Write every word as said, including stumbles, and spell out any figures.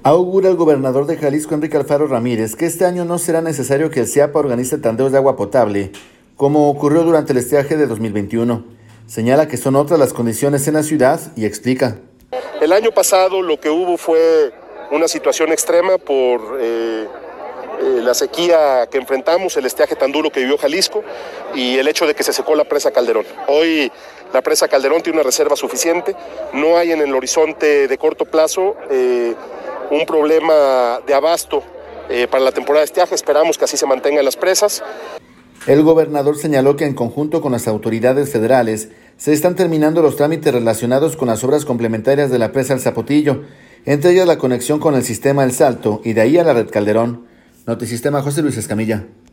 Augura el gobernador de Jalisco, Enrique Alfaro Ramírez, que este año no será necesario que el CIAPA organice tandeos de agua potable, como ocurrió durante el estiaje de dos mil veintiuno. Señala que son otras las condiciones en la ciudad y explica. El año pasado lo que hubo fue una situación extrema por eh, eh, la sequía que enfrentamos, el estiaje tan duro que vivió Jalisco y el hecho de que se secó la presa Calderón. Hoy la presa Calderón tiene una reserva suficiente, no hay en el horizonte de corto plazo eh, un problema de abasto eh, para la temporada de estiaje. Esperamos que así se mantengan las presas. El gobernador señaló que en conjunto con las autoridades federales se están terminando los trámites relacionados con las obras complementarias de la presa El Zapotillo, entre ellas la conexión con el sistema El Salto y de ahí a la red Calderón. Notisistema, José Luis Escamilla.